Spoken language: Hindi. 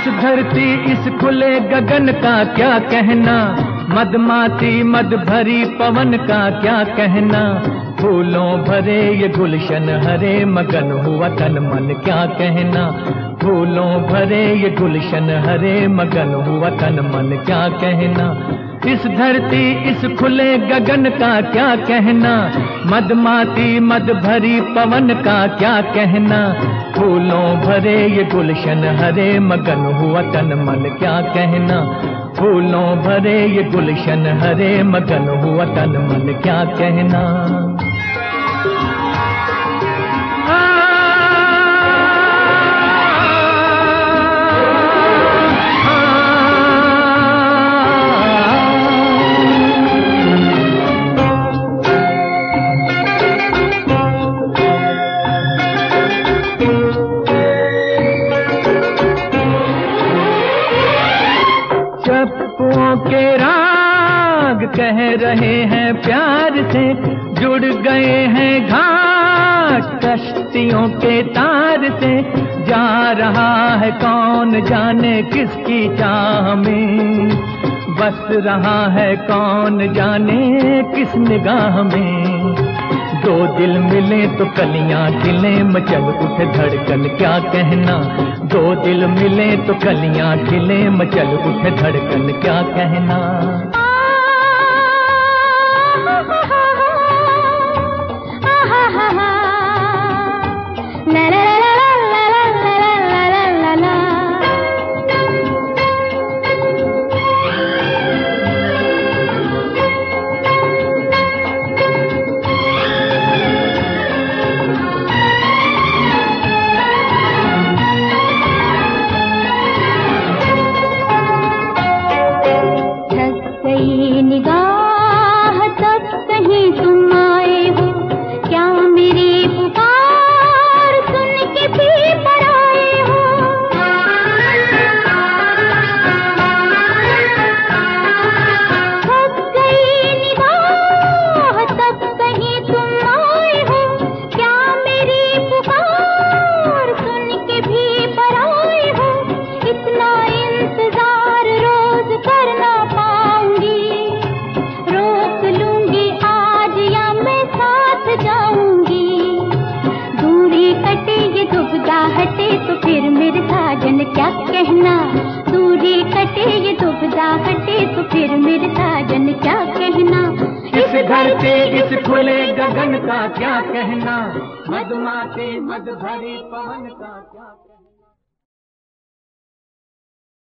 इस धरती इस खुले गगन का क्या कहना, मदमाती मद भरी पवन का क्या कहना। फूलों भरे ये गुलशन हरे मगन हुआ तन मन क्या कहना। फूलों भरे ये गुलशन हरे मगन हुआ तन मन क्या कहना। इस धरती इस खुले गगन का क्या कहना, मदमाती मद भरी पवन का क्या कहना। फूलों भरे ये गुलशन हरे मगन हुआ तन मन क्या कहना। फूलों भरे ये गुलशन हरे मगन हुआ तन मन क्या कहना। चप्पुओं के राग कह रहे हैं प्यार से, जुड़ गए हैं घाट कश्तियों के तार से। जा रहा है कौन जाने किसकी चाह में, बस रहा है कौन जाने किस निगाह में। दो दिल मिले तो कलियां खिले मचल उठे धड़कन क्या कहना। दो दिल मिले तो कलियां खिले मचल उठे धड़कन क्या कहना। निगाह तब कहीं तुम आए हो, क्या मेरी पुकार सुन के भी पराए हो। थक गई निगाह तब कहीं तुम आए हो, क्या मेरी पुकार सुन के भी पराए हो। इतना इंतजार रोज करना पाऊंगी, हटे तो फिर मेरे साजन क्या कहना। दूरी कटे ये दुविधा हटे तो फिर मेरे साजन क्या कहना। इस धरती इस खुले गगन का क्या कहना, मदमाती मद भरी पवन का क्या कहना।